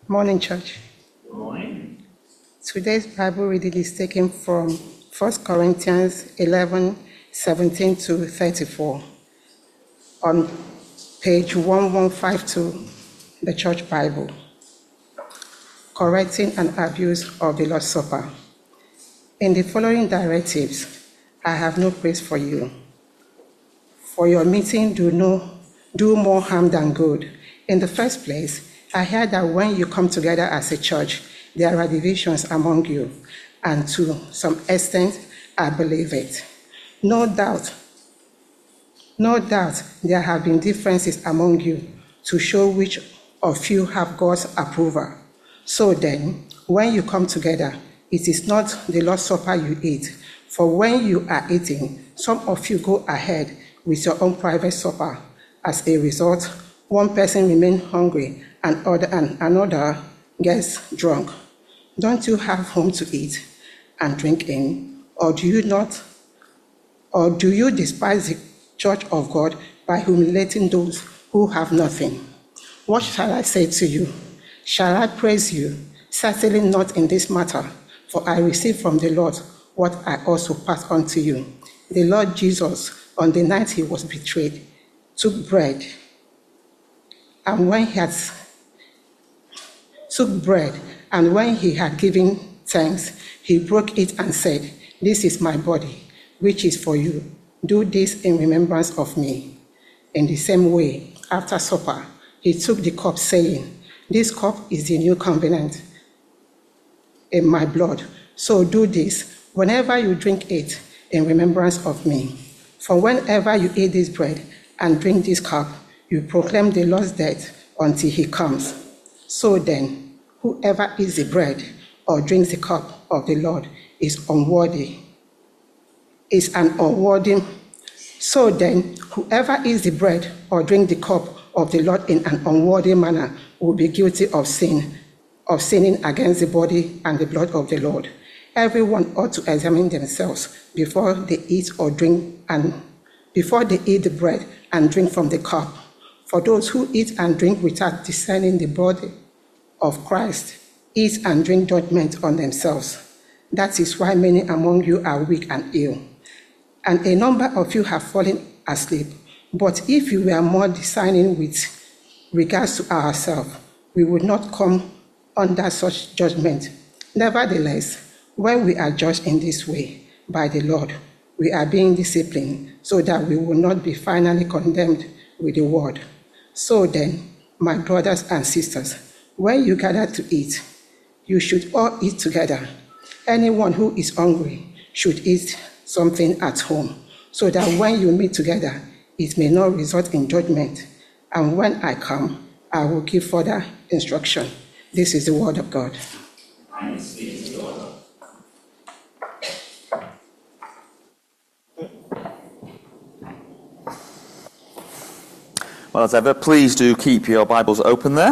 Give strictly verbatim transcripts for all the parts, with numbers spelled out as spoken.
Morning, church. Good morning. Today's Bible reading is taken from First Corinthians eleven, seventeen to thirty-four on page eleven fifty-two, the Church Bible. Correcting an abuse of the Lord's Supper. In the following directives, I have no praise for you. For your meeting do no do more harm than good. In the first place, I heard that when you come together as a church, there are divisions among you, and to some extent, I believe it. No doubt, no doubt there have been differences among you to show which of you have God's approval. So then, when you come together, it is not the Lord's Supper you eat, for when you are eating, some of you go ahead with your own private supper. As a result, one person remains hungry and other and another gets drunk. Don't you have home to eat and drink in? Or do you not? Or do you despise the church of God by humiliating those who have nothing? What shall I say to you? Shall I praise you? Certainly not in this matter, for I received from the Lord what I also passed on to you. The Lord Jesus, on the night he was betrayed, took bread, and when he had took bread, and when he had given thanks, he broke it and said, "This is my body, which is for you. Do this in remembrance of me." In the same way, after supper, he took the cup, saying, "This cup is the new covenant in my blood. So do this whenever you drink it in remembrance of me. For whenever you eat this bread and drink this cup, you proclaim the Lord's death until he comes. So then, whoever eats the bread or drinks the cup of the Lord is unworthy, is an unworthy. So then, whoever eats the bread or drinks the cup of the Lord in an unworthy manner will be guilty of sin, of sinning against the body and the blood of the Lord. Everyone ought to examine themselves before they eat or drink, and before they eat the bread and drink from the cup. For those who eat and drink without discerning the body of Christ eat and drink judgment on themselves. That is why many among you are weak and ill, and a number of you have fallen asleep. But if you were more discerning with regards to ourselves, we would not come under such judgment. Nevertheless, when we are judged in this way by the Lord, we are being disciplined so that we will not be finally condemned with the world. So then, my brothers and sisters, when you gather to eat, you should all eat together. Anyone who is hungry should eat something at home, so that when you meet together, it may not result in judgment. And when I come, I will give further instruction. This is the word of God. Thanks be to God. Well, as ever, please do keep your Bibles open there.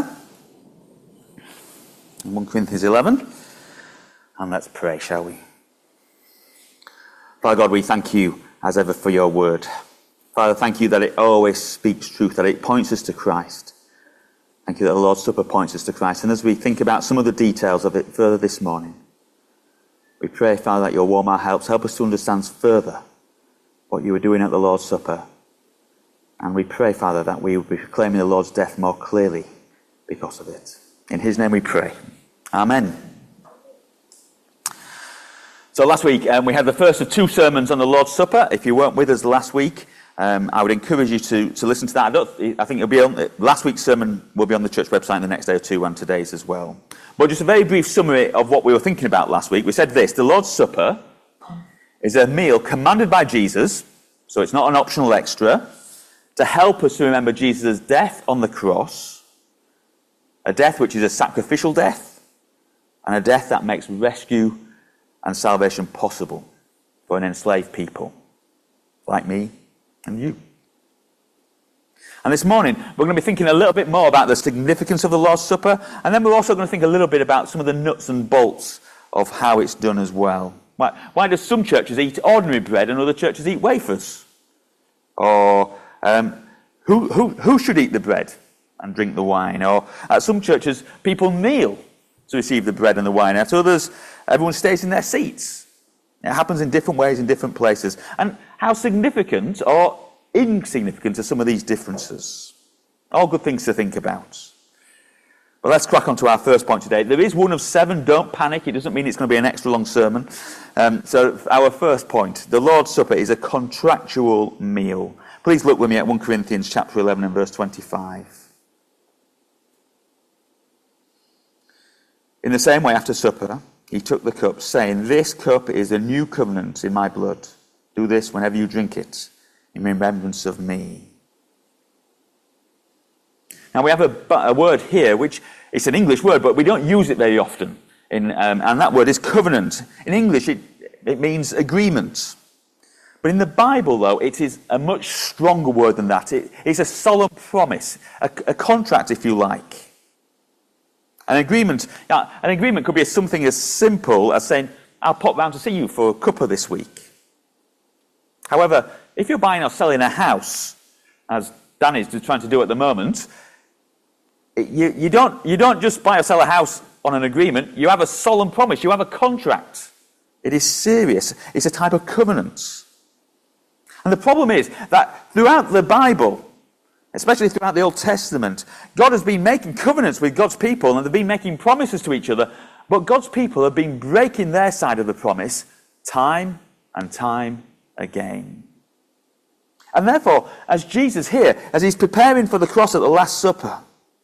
First Corinthians eleven. And let's pray, shall we? Father God, we thank you, as ever, for your word. Father, thank you that it always speaks truth, that it points us to Christ. Thank you that the Lord's Supper points us to Christ. And as we think about some of the details of it further this morning, we pray, Father, that your warm heart helps help us to understand further what you were doing at the Lord's Supper. And we pray, Father, that we will be proclaiming the Lord's death more clearly because of it. In his name we pray. Amen. So last week, um, we had the first of two sermons on the Lord's Supper. If you weren't with us last week, um, I would encourage you to, to listen to that. I, don't, I think it'll be on, last week's sermon will be on the church website in the next day or two, and today's as well. But just a very brief summary of what we were thinking about last week. We said this: the Lord's Supper is a meal commanded by Jesus, so it's not an optional extra, to help us to remember Jesus' death on the cross, a death which is a sacrificial death, and a death that makes rescue and salvation possible for an enslaved people like me and you. And this morning, we're going to be thinking a little bit more about the significance of the Lord's Supper, and then we're also going to think a little bit about some of the nuts and bolts of how it's done as well. Why, why do some churches eat ordinary bread and other churches eat wafers? Or um, who, who, who should eat the bread? and drink the wine. Or at some churches, people kneel to receive the bread and the wine. At others, everyone stays in their seats. It happens in different ways in different places. And how significant or insignificant are some of these differences? All good things to think about. But let's crack on to our first point today. There is one of seven. Don't panic. It doesn't mean it's going to be an extra long sermon. Um, so our first point, the Lord's Supper is a contractual meal. Please look with me at First Corinthians chapter eleven and verse twenty-five. In the same way, after supper, he took the cup, saying, "This cup is a new covenant in my blood. Do this whenever you drink it, in remembrance of me." Now we have a, a word here, which it's an English word, but we don't use it very often. In, um, and that word is covenant. In English, it, it means agreement. But in the Bible, though, it is a much stronger word than that. It, it's a solemn promise, a, a contract, if you like. An agreement, uh, an agreement could be something as simple as saying, "I'll pop round to see you for a cuppa this week." However, if you're buying or selling a house, as Dan is trying to do at the moment, You, you, don't, you don't just buy or sell a house on an agreement. You have a solemn promise. You have a contract. It is serious. It's a type of covenant. And the problem is that throughout the Bible, especially throughout the Old Testament, God has been making covenants with God's people, and they've been making promises to each other, but God's people have been breaking their side of the promise time and time again. And therefore, as Jesus here, as he's preparing for the cross at the Last Supper,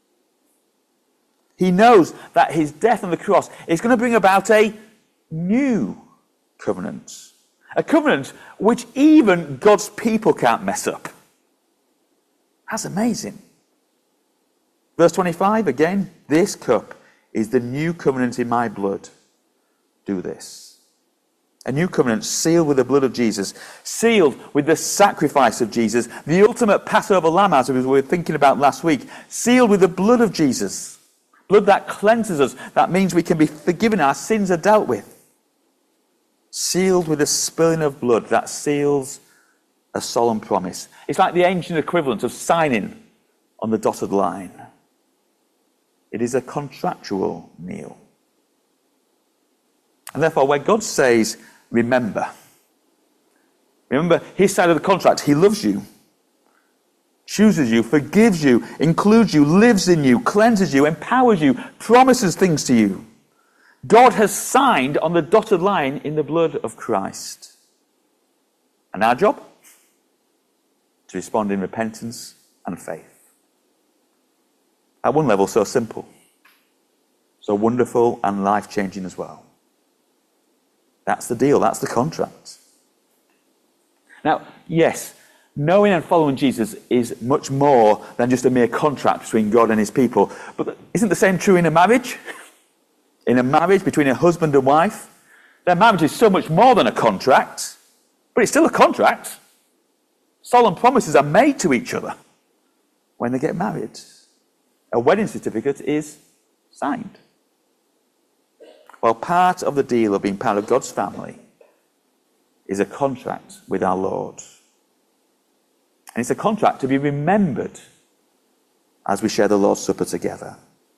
he knows that his death on the cross is going to bring about a new covenant. A covenant which even God's people can't mess up. That's amazing. Verse twenty-five, again, "This cup is the new covenant in my blood. Do this." A new covenant sealed with the blood of Jesus, sealed with the sacrifice of Jesus, the ultimate Passover lamb, as we were thinking about last week, sealed with the blood of Jesus. Blood that cleanses us. That means we can be forgiven. Our sins are dealt with. Sealed with the spilling of blood. That seals a solemn promise. It's like the ancient equivalent of signing on the dotted line. It is a contractual meal. And therefore, when God says, remember, remember his side of the contract. He loves you, chooses you, forgives you, includes you, lives in you, cleanses you, empowers you, promises things to you. God has signed on the dotted line in the blood of Christ. And our job? To respond in repentance and faith. At one level, so simple, so wonderful and life-changing as well. That's the deal, that's the contract. Now, yes, knowing and following Jesus is much more than just a mere contract between God and his people. But isn't the same true in a marriage? In a marriage between a husband and wife, their marriage is so much more than a contract, but it's still a contract. Solemn promises are made to each other when they get married. A wedding certificate is signed. Well, part of the deal of being part of God's family is a contract with our Lord. And it's a contract to be remembered as we share the Lord's Supper together.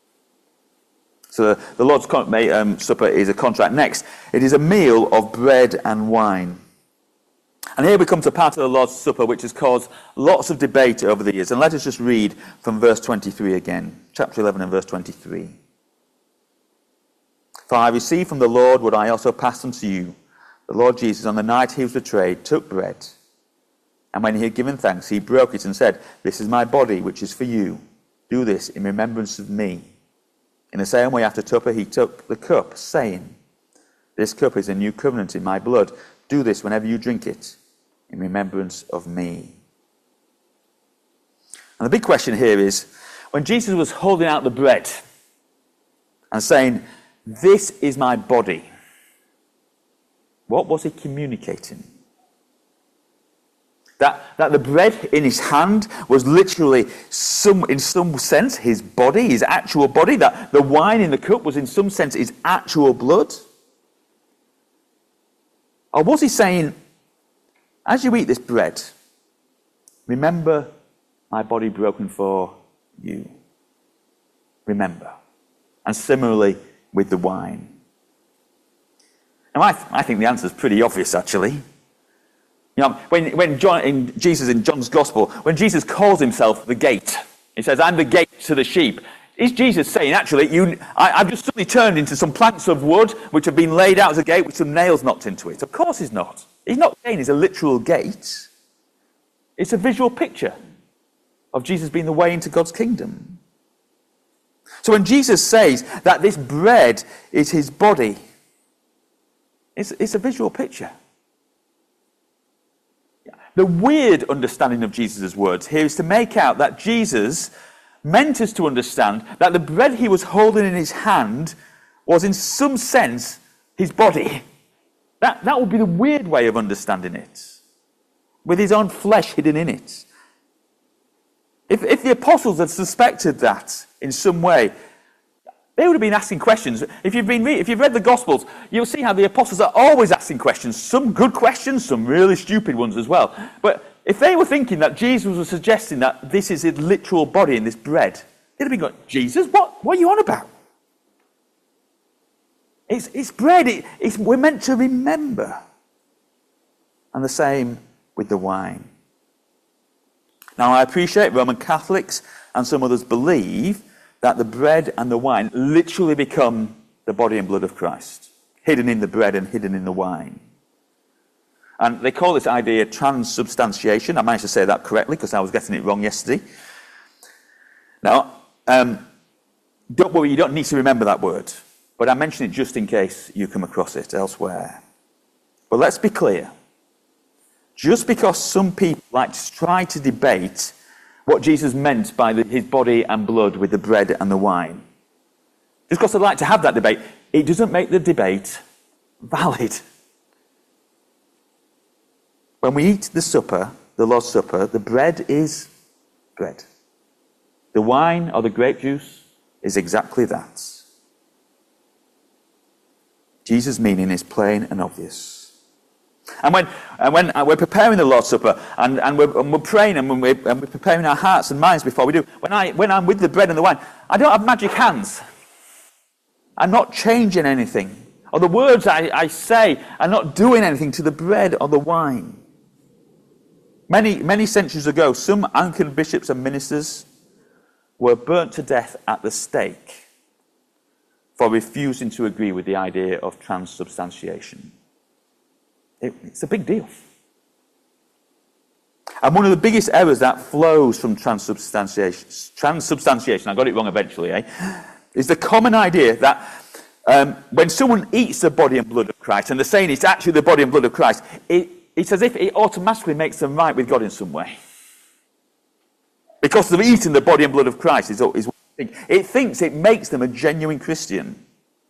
So the Lord's um, Supper is a contract. Next, it is a meal of bread and wine. And here we come to part of the Lord's Supper which has caused lots of debate over the years. And let us just read from verse twenty-three again. Chapter eleven and verse twenty-three. "For I received from the Lord what I also passed on to you. The Lord Jesus, on the night he was betrayed, took bread. And when he had given thanks, he broke it and said, 'This is my body, which is for you. Do this in remembrance of me.' In the same way, after supper, he took the cup, saying, 'This cup is a new covenant in my blood. Do this whenever you drink it, in remembrance of me.'" And the big question here is, when Jesus was holding out the bread and saying, "This is my body," what was he communicating? That, that the bread in his hand was literally, some, in some sense, his body, his actual body. That the wine in the cup was in some sense his actual blood? Or was he saying, as you eat this bread, remember my body broken for you? remember. And similarly with the wine. Now, I, th- I think the answer is pretty obvious, actually. You know, when, when John, in Jesus in John's Gospel, when Jesus calls himself the gate, he says, I'm the gate to the sheep. Is Jesus saying, actually, you, I, I've just suddenly turned into some planks of wood which have been laid out as a gate with some nails knocked into it? Of course he's not. He's not saying it's a literal gate. It's a visual picture of Jesus being the way into God's kingdom. So when Jesus says that this bread is his body, it's, it's a visual picture. The weird understanding of Jesus' words here is to make out that Jesus meant us to understand that the bread he was holding in his hand was in some sense his body. That, that would be the weird way of understanding it, with his own flesh hidden in it. If, if the apostles had suspected that in some way, they would have been asking questions. If you've been re- if you've read the Gospels, you'll see how the apostles are always asking questions. Some good questions, some really stupid ones as well. But if they were thinking that Jesus was suggesting that this is his literal body in this bread, they'd have been going, Jesus, what, what are you on about? It's, it's bread. It, it's, we're meant to remember. And the same with the wine. Now, I appreciate Roman Catholics and some others believe that the bread and the wine literally become the body and blood of Christ, hidden in the bread and hidden in the wine. And they call this idea transubstantiation. I managed to say that correctly because I was getting it wrong yesterday. Now, um, don't worry, you don't need to remember that word, but I mention it just in case you come across it elsewhere. But let's be clear. Just because some people like to try to debate what Jesus meant by the, his body and blood with the bread and the wine, just because they'd like to have that debate, it doesn't make the debate valid. When we eat the supper, the Lord's Supper, the bread is bread. The wine or the grape juice is exactly that. Jesus' meaning is plain and obvious. And when, and when we're preparing the Lord's Supper and, and, we're, and we're praying and we're, and we're preparing our hearts and minds before we do, when, I, when I'm with the bread and the wine, I don't have magic hands. I'm not changing anything. Or the words I, I say are not doing anything to the bread or the wine. Many, many centuries ago, some Anglican bishops and ministers were burnt to death at the stake for refusing to agree with the idea of transubstantiation. It, it's a big deal. And one of the biggest errors that flows from transubstantiation, transubstantiation, I got it wrong eventually, eh, is the common idea that um, when someone eats the body and blood of Christ, and they're saying it's actually the body and blood of Christ, it, it's as if it automatically makes them right with God in some way. Because they've eaten the body and blood of Christ, is, is what it thinks. It thinks it makes them a genuine Christian.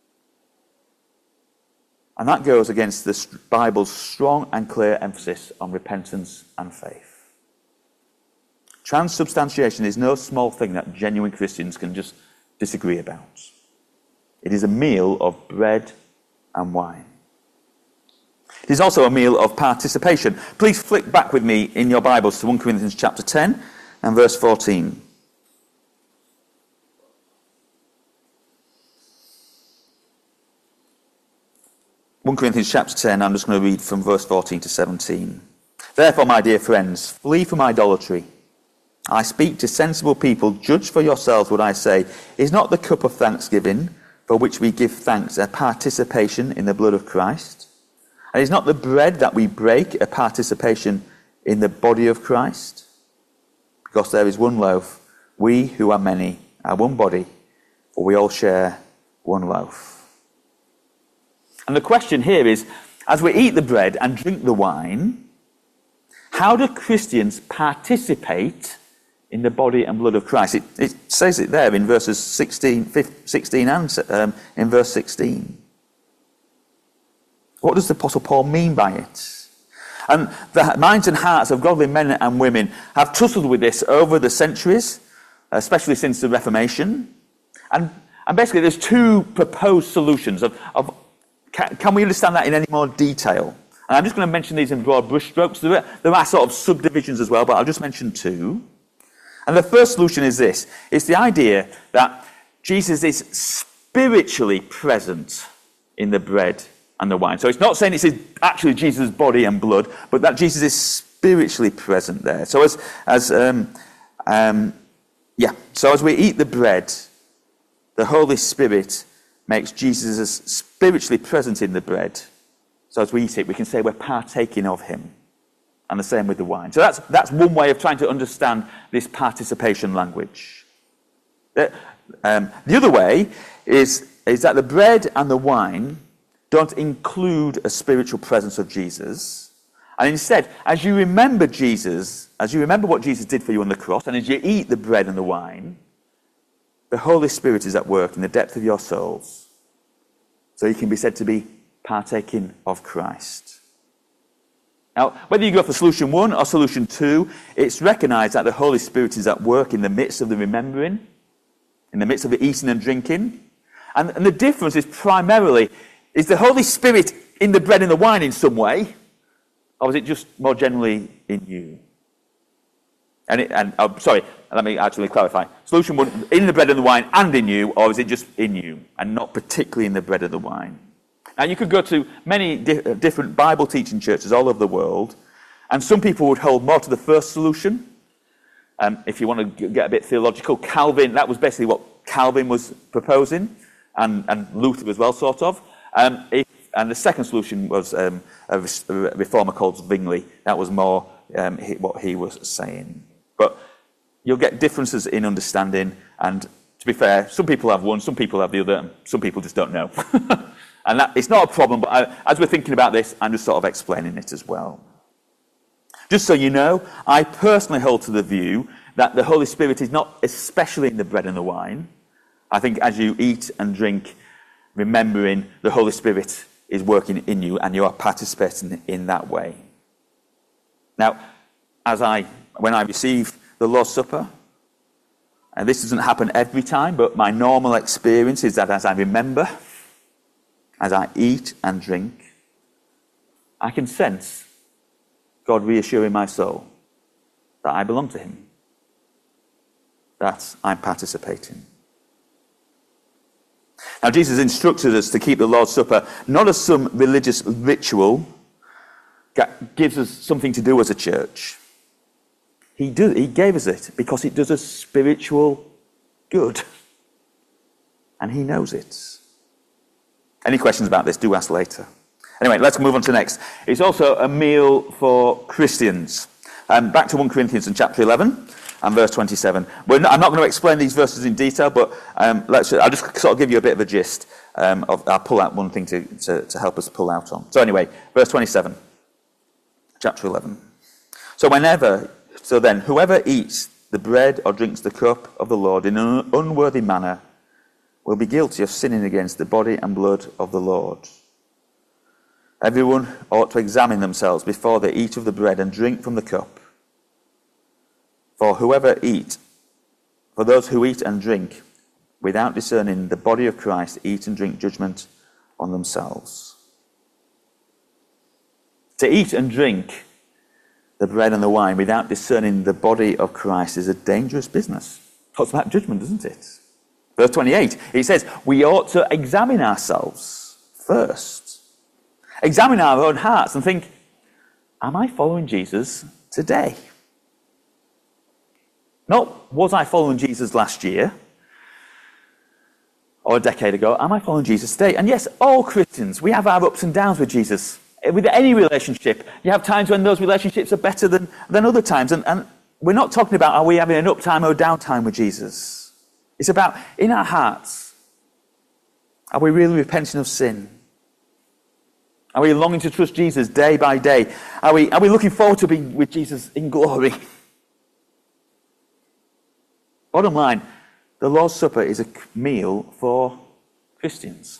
And that goes against the Bible's strong and clear emphasis on repentance and faith. Transubstantiation is no small thing that genuine Christians can just disagree about. It is a meal of bread and wine. It is also a meal of participation. Please flick back with me in your Bibles to First Corinthians chapter ten and verse fourteen. First Corinthians chapter ten, I'm just going to read from verse fourteen to seventeen. Therefore, my dear friends, flee from idolatry. I speak to sensible people. Judge for yourselves what I say. Is not the cup of thanksgiving, for which we give thanks, a participation in the blood of Christ? And is not the bread that we break a participation in the body of Christ? Because there is one loaf, we who are many are one body, for we all share one loaf. And the question here is, as we eat the bread and drink the wine, how do Christians participate in the body and blood of Christ? It, it says it there in verses sixteen, sixteen and um, in verse sixteen. What does the Apostle Paul mean by it? And the minds and hearts of godly men and women have tussled with this over the centuries, especially since the Reformation. And, and basically there's two proposed solutions of, of Can, can we understand that in any more detail? And I'm just going to mention these in broad brushstrokes. There are, there are sort of subdivisions as well, but I'll just mention two. And the first solution is this. It's the idea that Jesus is spiritually present in the bread and the wine. So it's not saying it's actually Jesus' body and blood, but that Jesus is spiritually present there. So as as um, um, yeah, so as we eat the bread, the Holy Spirit makes Jesus as spiritually present in the bread. So as we eat it, we can say we're partaking of him. And the same with the wine. So that's that's one way of trying to understand this participation language. The, um, the other way is, is that the bread and the wine don't include a spiritual presence of Jesus. And instead, as you remember Jesus, as you remember what Jesus did for you on the cross, and as you eat the bread and the wine, the Holy Spirit is at work in the depth of your souls. So you can be said to be partaking of Christ. Now, whether you go for solution one or solution two, it's recognized that the Holy Spirit is at work in the midst of the remembering, in the midst of the eating and drinking. And, and the difference is primarily, is the Holy Spirit in the bread and the wine in some way, or is it just more generally in you? And, it, and oh, sorry, let me actually clarify. Solution one, in the bread and the wine and in you, or is it just in you, and not particularly in the bread and the wine? Now, you could go to many di- different Bible teaching churches all over the world, and some people would hold more to the first solution. Um, if you want to get a bit theological, Calvin, that was basically what Calvin was proposing, and, and Luther as well, sort of. Um, if, and the second solution was um, a, a reformer called Zwingli. That was more um, he, what he was saying. But you'll get differences in understanding, and to be fair, some people have one, some people have the other, and some people just don't know. And that, it's not a problem, but I, as we're thinking about this, I'm just sort of explaining it as well. Just so you know, I personally hold to the view that the Holy Spirit is not especially in the bread and the wine. I think as you eat and drink, remembering the Holy Spirit is working in you and you are participating in that way. Now, as I, when I receive the Lord's Supper, and this doesn't happen every time, but my normal experience is that as I remember, as I eat and drink, I can sense God reassuring my soul that I belong to him, that I'm participating. Now, Jesus instructed us to keep the Lord's Supper not as some religious ritual that gives us something to do as a church. He, do, he gave us it because it does us spiritual good. And he knows it. Any questions about this, do ask later. Anyway, let's move on to next. It's also a meal for Christians. Um, back to First Corinthians in chapter eleven and verse twenty-seven. We're not, I'm not going to explain these verses in detail, but um, let's, I'll just sort of give you a bit of a gist. Um, of, I'll pull out one thing to, to, to help us pull out on. So anyway, verse twenty-seven, chapter eleven. So whenever, so then, whoever eats the bread or drinks the cup of the Lord in an unworthy manner will be guilty of sinning against the body and blood of the Lord. Everyone ought to examine themselves before they eat of the bread and drink from the cup. For whoever eat, for those who eat and drink without discerning the body of Christ, eat and drink judgment on themselves. To eat and drink the bread and the wine without discerning the body of Christ is a dangerous business. Talks about judgment, doesn't it? Verse twenty-eight, it says, we ought to examine ourselves first. Examine our own hearts and think, am I following Jesus today? Not, was I following Jesus last year or a decade ago? Am I following Jesus today? And yes, all Christians, we have our ups and downs with Jesus. With any relationship, you have times when those relationships are better than, than other times. And, and we're not talking about are we having an uptime or downtime with Jesus. It's about, in our hearts, are we really repenting of sin? Are we longing to trust Jesus day by day? Are we, are we looking forward to being with Jesus in glory? Bottom line, the Lord's Supper is a meal for Christians.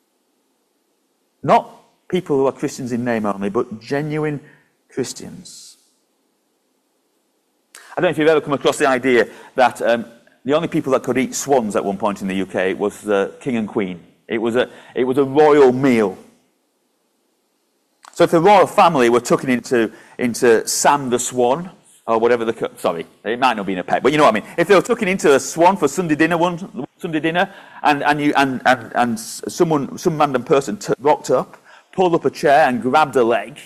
Not people who are Christians in name only, but genuine Christians. I don't know if you've ever come across the idea that um, the only people that could eat swans at one point in the U K was the King and Queen. It was a, it was a royal meal. So if the royal family were tucking into, into Sam the Swan, or whatever the, co- sorry, it might not be in a pet, but you know what I mean. If they were tucking into a Swan for Sunday dinner one Sunday dinner, and and you and and, and someone, some random person t- rocked up, pulled up a chair and grabbed a leg,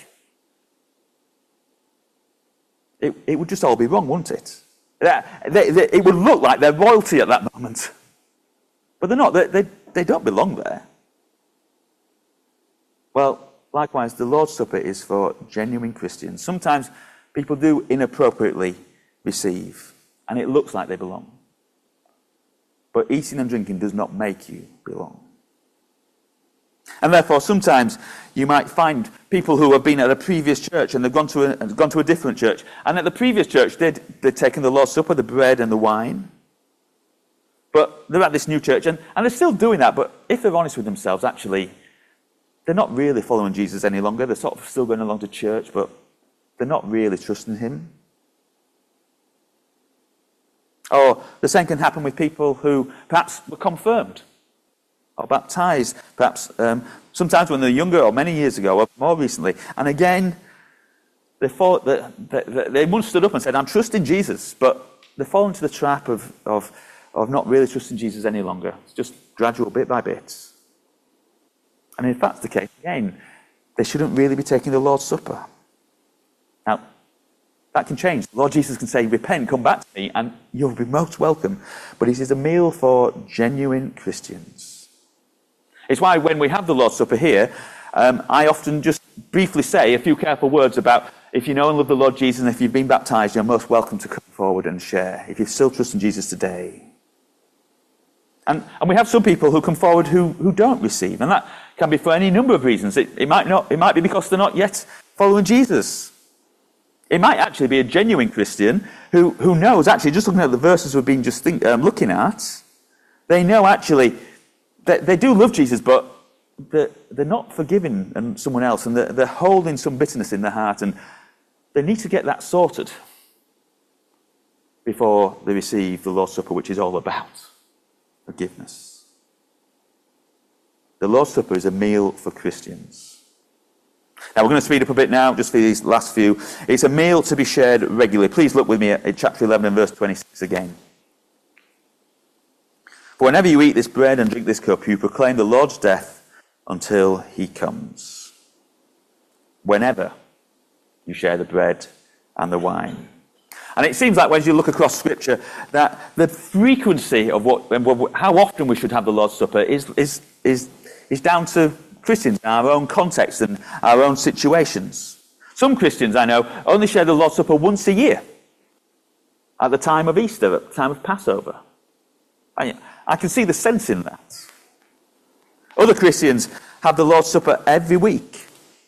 it it would just all be wrong, wouldn't it? That, they, they, it would look like they're royalty at that moment, but they're not. They they, they don't belong there. Well, likewise, the Lord's Supper is for genuine Christians. Sometimes people do inappropriately receive, and it looks like they belong. But eating and drinking does not make you belong. And therefore, sometimes you might find people who have been at a previous church and they've gone to a, gone to a different church. And at the previous church, they'd, they'd taken the Lord's Supper, the bread and the wine. But they're at this new church, and, and they're still doing that. But if they're honest with themselves, actually, they're not really following Jesus any longer. They're sort of still going along to church, but they're not really trusting him. Or the same can happen with people who perhaps were confirmed or baptized, perhaps um, sometimes when they're younger or many years ago or more recently. And again, they, fall, they, they, they once stood up and said, I'm trusting Jesus, but they fall into the trap of, of, of not really trusting Jesus any longer. It's just gradual, bit by bit. And if that's the case, again, they shouldn't really be taking the Lord's Supper. Now, that can change. The Lord Jesus can say, repent, come back to me, and you'll be most welcome. But it is a meal for genuine Christians. It's why when we have the Lord's Supper here, um, I often just briefly say a few careful words about if you know and love the Lord Jesus, and if you've been baptized, you're most welcome to come forward and share, if you're still trusting Jesus today. And, and we have some people who come forward who, who don't receive, and that can be for any number of reasons. It, it might not. It might be because they're not yet following Jesus. It might actually be a genuine Christian who, who knows, actually, just looking at the verses we've been just think, um, looking at, they know actually that they do love Jesus, but they're, they're not forgiving and someone else, and they're, they're holding some bitterness in their heart, and they need to get that sorted before they receive the Lord's Supper, which is all about forgiveness. The Lord's Supper is a meal for Christians. Now, we're going to speed up a bit now, just for these last few. It's a meal to be shared regularly. Please look with me at chapter eleven and verse twenty-six again. For whenever you eat this bread and drink this cup, you proclaim the Lord's death until he comes. Whenever you share the bread and the wine. And it seems like when you look across Scripture, that the frequency of what, how often we should have the Lord's Supper is, is, is, is down to Christians in our own context and our own situations. Some Christians, I know, only share the Lord's Supper once a year, at the time of Easter, at the time of Passover. I, I can see the sense in that. Other Christians have the Lord's Supper every week.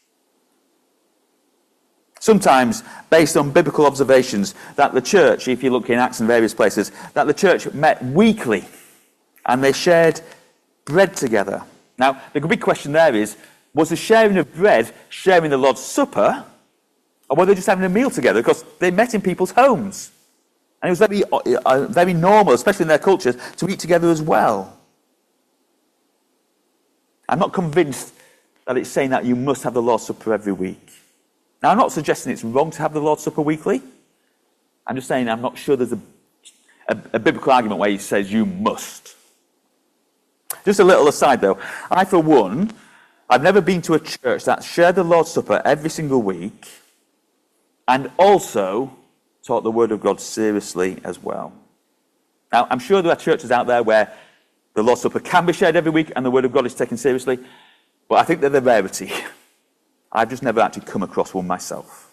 Sometimes based on biblical observations that the church, if you look in Acts and various places, that the church met weekly and they shared bread together. Now, the big question there is, was the sharing of bread sharing the Lord's Supper, or were they just having a meal together? Because they met in people's homes. And it was very, uh, very normal, especially in their cultures, to eat together as well. I'm not convinced that it's saying that you must have the Lord's Supper every week. Now, I'm not suggesting it's wrong to have the Lord's Supper weekly. I'm just saying I'm not sure there's a, a, a biblical argument where he says you must. Just a little aside, though. I, for one, I've never been to a church that shared the Lord's Supper every single week and also taught the Word of God seriously as well. Now, I'm sure there are churches out there where the Lord's Supper can be shared every week and the Word of God is taken seriously, but I think they're the rarity. I've just never actually come across one myself.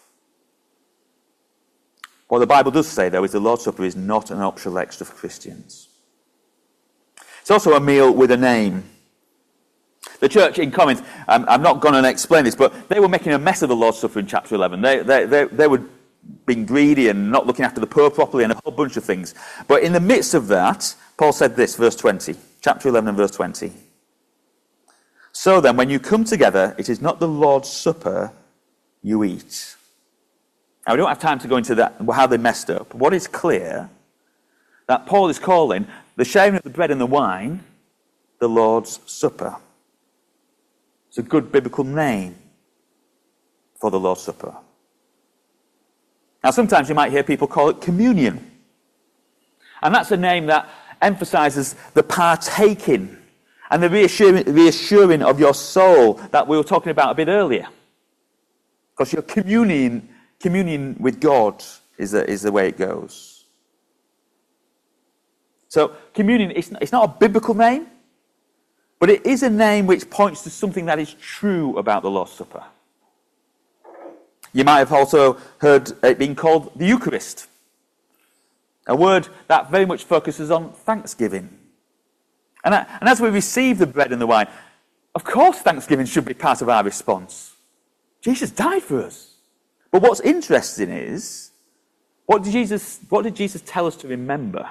What the Bible does say, though, is the Lord's Supper is not an optional extra for Christians. It's also a meal with a name. The church in Corinth, um, I'm not going to explain this, but they were making a mess of the Lord's Supper in chapter eleven. They, they, they, they were being greedy and not looking after the poor properly and a whole bunch of things. But in the midst of that, Paul said this, verse twenty, chapter eleven and verse twenty. So then, when you come together, it is not the Lord's Supper you eat. Now, we don't have time to go into that, how they messed up. But what is clear, that Paul is calling the sharing of the bread and the wine the Lord's Supper. It's a good biblical name for the Lord's Supper. Now, sometimes you might hear people call it communion. And that's a name that emphasizes the partaking and the reassuring, reassuring of your soul that we were talking about a bit earlier. Because you're communing, communing with God is the, is the way it goes. So communion, it's, it's not a biblical name, but it is a name which points to something that is true about the Lord's Supper. You might have also heard it being called the Eucharist, a word that very much focuses on thanksgiving. And, and as we receive the bread and the wine, of course thanksgiving should be part of our response. Jesus died for us. But what's interesting is, what did Jesus, what did Jesus tell us to remember?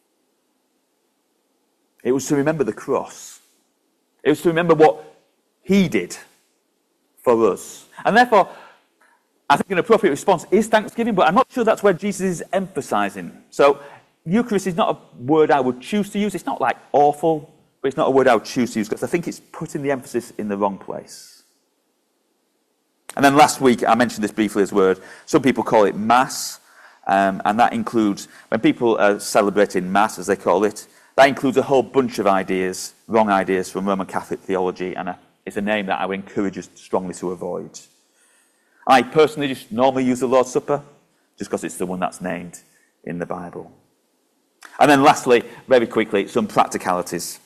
It was to remember the cross. It was to remember what he did for us. And therefore, I think an appropriate response is thanksgiving, but I'm not sure that's where Jesus is emphasizing. So, Eucharist is not a word I would choose to use. It's not like awful, but it's not a word I would choose to use because I think it's putting the emphasis in the wrong place. And then last week, I mentioned this briefly as word. Some people call it Mass, um, and that includes, when people are celebrating Mass, as they call it, that includes a whole bunch of ideas, wrong ideas from Roman Catholic theology, and a, it's a name that I would encourage us strongly to avoid. I personally just normally use the Lord's Supper, just because it's the one that's named in the Bible. And then lastly, very quickly, some practicalities.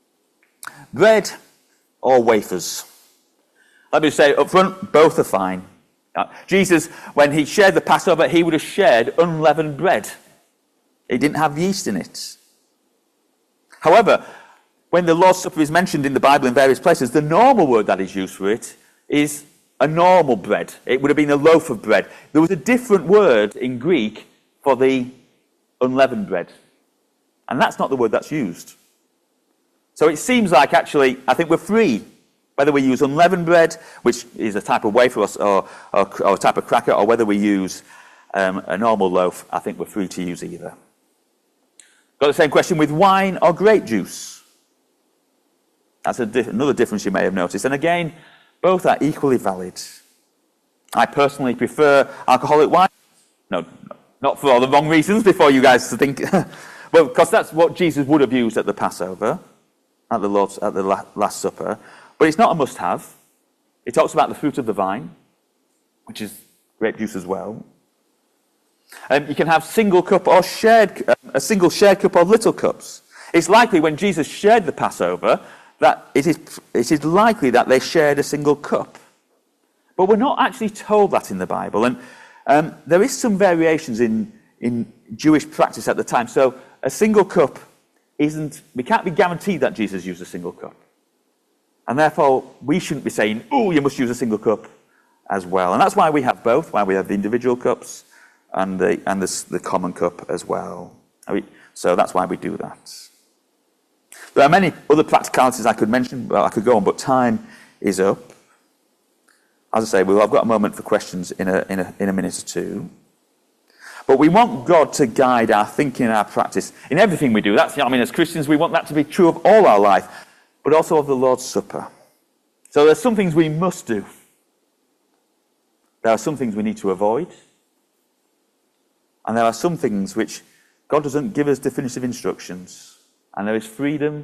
Bread or wafers? Let me say up front, both are fine. Now, Jesus, when he shared the Passover, he would have shared unleavened bread. It didn't have yeast in it. However, when the Lord's Supper is mentioned in the Bible in various places, the normal word that is used for it is a normal bread. It would have been a loaf of bread. There was a different word in Greek for the unleavened bread. And that's not the word that's used. So it seems like actually, I think we're free. Whether we use unleavened bread, which is a type of wafer or, or, or, or a type of cracker, or whether we use um, a normal loaf, I think we're free to use either. Got the same question with wine or grape juice. That's a diff- another difference you may have noticed. And again, both are equally valid. I personally prefer alcoholic wine. No, not for all the wrong reasons before you guys think. Well, because that's what Jesus would have used at the Passover, at the Lord's, at the Last Supper. But it's not a must-have. It talks about the fruit of the vine, which is grape juice as well. Um, you can have single cup or shared, uh, a single shared cup or little cups. It's likely when Jesus shared the Passover that it is, it is likely that they shared a single cup. But we're not actually told that in the Bible. And um, there is some variations in, in Jewish practice at the time. So a single cup isn't, we can't be guaranteed that Jesus used a single cup. And therefore, we shouldn't be saying, oh, you must use a single cup as well. And that's why we have both, why we have the individual cups and the, and the, the common cup as well. So that's why we do that. There are many other practicalities I could mention, well, I could go on, but time is up. As I say, well, I've got a moment for questions in a, in a, in a minute or two. But we want God to guide our thinking and our practice in everything we do. That's, I mean, as Christians, we want that to be true of all our life, but also of the Lord's Supper. So there's some things we must do. There are some things we need to avoid. And there are some things which God doesn't give us definitive instructions. And there is freedom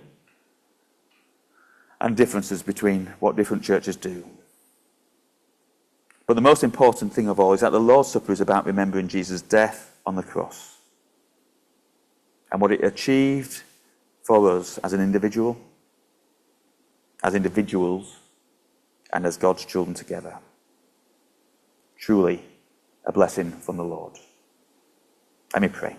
and differences between what different churches do. But the most important thing of all is that the Lord's Supper is about remembering Jesus' death on the cross and what it achieved for us as an individual, as individuals, and as God's children together. Truly a blessing from the Lord. Let me pray.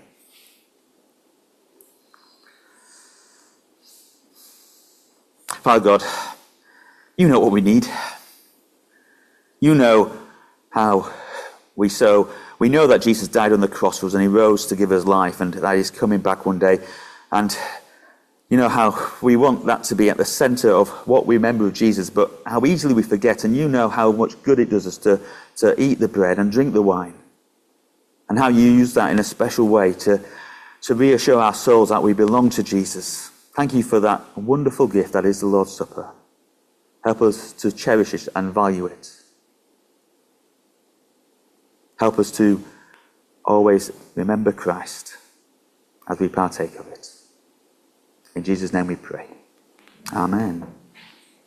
Father God, you know what we need. You know how we so, we know that Jesus died on the cross for us and he rose to give us life and that he's coming back one day. And you know how we want that to be at the center of what we remember of Jesus, but how easily we forget. And you know how much good it does us to, to eat the bread and drink the wine. And how you use that in a special way to, to reassure our souls that we belong to Jesus. Thank you for that wonderful gift that is the Lord's Supper. Help us to cherish it and value it. Help us to always remember Christ as we partake of it. In Jesus' name we pray. Amen.